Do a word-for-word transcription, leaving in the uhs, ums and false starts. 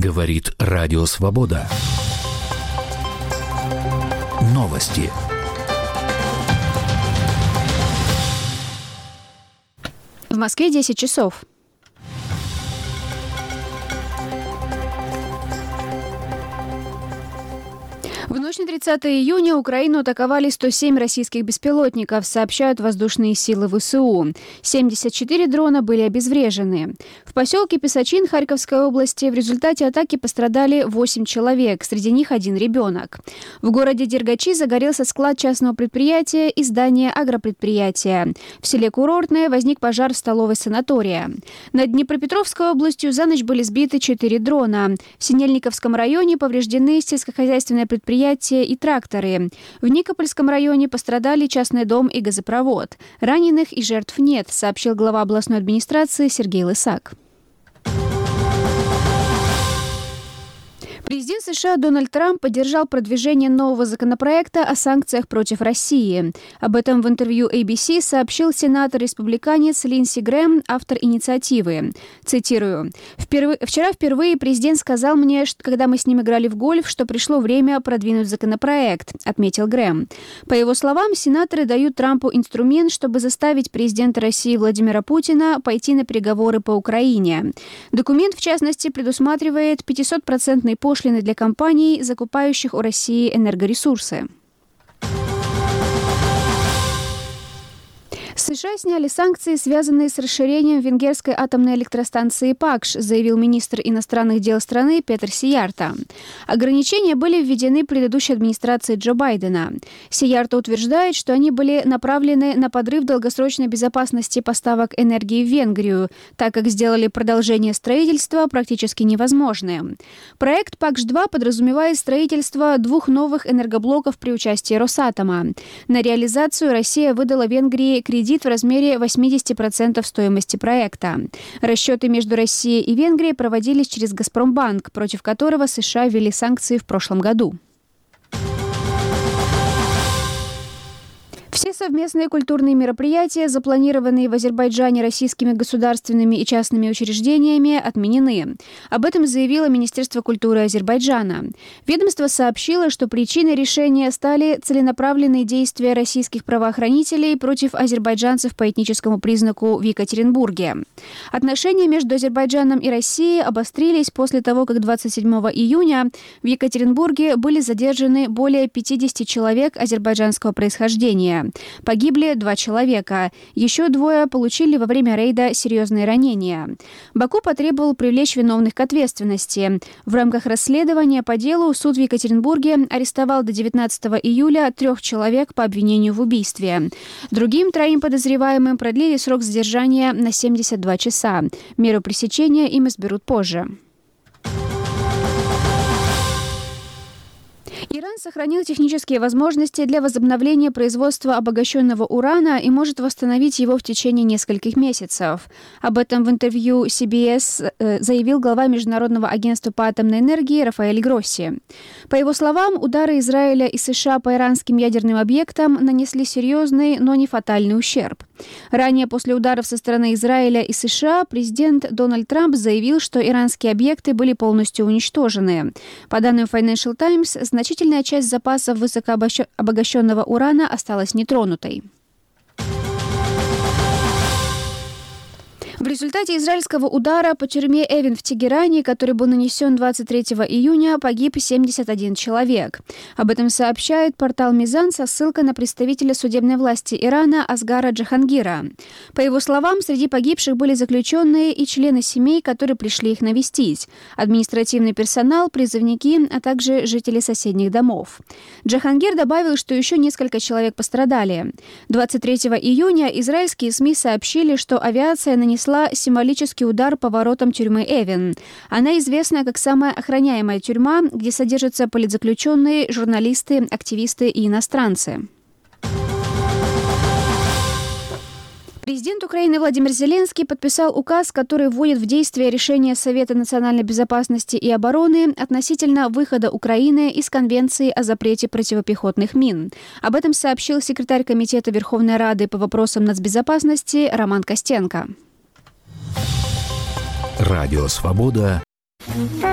Говорит Радио Свобода. Новости. В Москве десять часов. В ночь на тридцатое июня Украину атаковали сто семь российских беспилотников, сообщают воздушные силы ВСУ. семьдесят четыре дрона были обезврежены. В поселке Песочин Харьковской области в результате атаки пострадали восемь человек, среди них один ребенок. В городе Дергачи загорелся склад частного предприятия и здание агропредприятия. В селе Курортное возник пожар в столовой санатория. Над Днепропетровской областью за ночь были сбиты четыре дрона. В Синельниковском районе повреждены сельскохозяйственное предприятие и тракторы. В Никопольском районе пострадали частный дом и газопровод. Раненых и жертв нет, сообщил глава областной администрации Сергей Лысак. Президент США Дональд Трамп поддержал продвижение нового законопроекта о санкциях против России. Об этом в интервью эй би си сообщил сенатор-республиканец Линдси Грэм, автор инициативы. Цитирую. «Впервые, «Вчера впервые президент сказал мне, что, когда мы с ним играли в гольф, что пришло время продвинуть законопроект», — отметил Грэм. По его словам, сенаторы дают Трампу инструмент, чтобы заставить президента России Владимира Путина пойти на переговоры по Украине. Документ, в частности, предусматривает пятисотпроцентный пошлины для компаний, закупающих у России энергоресурсы. США сняли санкции, связанные с расширением венгерской атомной электростанции Пакш, заявил министр иностранных дел страны Петер Сиярто. Ограничения были введены предыдущей администрацией Джо Байдена. Сиярто утверждает, что они были направлены на подрыв долгосрочной безопасности поставок энергии в Венгрию, так как сделали продолжение строительства практически невозможным. Проект Пакш-два подразумевает строительство двух новых энергоблоков при участии Росатома. На реализацию Россия выдала Венгрии кредит в размере восемьдесят процентов стоимости проекта. Расчеты между Россией и Венгрией проводились через «Газпромбанк», против которого США ввели санкции в прошлом году. Все совместные культурные мероприятия, запланированные в Азербайджане российскими государственными и частными учреждениями, отменены. Об этом заявило Министерство культуры Азербайджана. Ведомство сообщило, что причиной решения стали целенаправленные действия российских правоохранителей против азербайджанцев по этническому признаку в Екатеринбурге. Отношения между Азербайджаном и Россией обострились после того, как двадцать седьмого июня в Екатеринбурге были задержаны более пятидесяти человек азербайджанского происхождения. Погибли два человека. Еще двое получили во время рейда серьезные ранения. Баку потребовал привлечь виновных к ответственности. В рамках расследования по делу суд в Екатеринбурге арестовал до девятнадцатого июля трех человек по обвинению в убийстве. Другим троим подозреваемым продлили срок задержания на семьдесят два часа. Меру пресечения им изберут позже. Иран сохранил технические возможности для возобновления производства обогащенного урана и может восстановить его в течение нескольких месяцев. Об этом в интервью си би эс заявил глава Международного агентства по атомной энергии Рафаэль Гросси. По его словам, удары Израиля и США по иранским ядерным объектам нанесли серьезный, но не фатальный ущерб. Ранее, после ударов со стороны Израиля и США, президент Дональд Трамп заявил, что иранские объекты были полностью уничтожены. По данным Financial Times, значительная часть запасов высокообогащенного урана осталась нетронутой. В результате израильского удара по тюрьме Эвен в Тегеране, который был нанесен двадцать третьего июня, погиб семьдесят один человек. Об этом сообщает портал «Мизан» со ссылкой на представителя судебной власти Ирана Асгара Джахангира. По его словам, среди погибших были заключенные и члены семей, которые пришли их навестить, административный персонал, призывники, а также жители соседних домов. Джахангир добавил, что еще несколько человек пострадали. двадцать третьего июня израильские СМИ сообщили, что авиация нанесла символический удар по воротам тюрьмы Эвен. Она известна как самая охраняемая тюрьма, где содержатся политзаключенные, журналисты, активисты и иностранцы. Президент Украины Владимир Зеленский подписал указ, который вводит в действие решение Совета национальной безопасности и обороны относительно выхода Украины из Конвенции о запрете противопехотных мин. Об этом сообщил секретарь Комитета Верховной Рады по вопросам нацбезопасности Роман Костенко. Радио Свобода.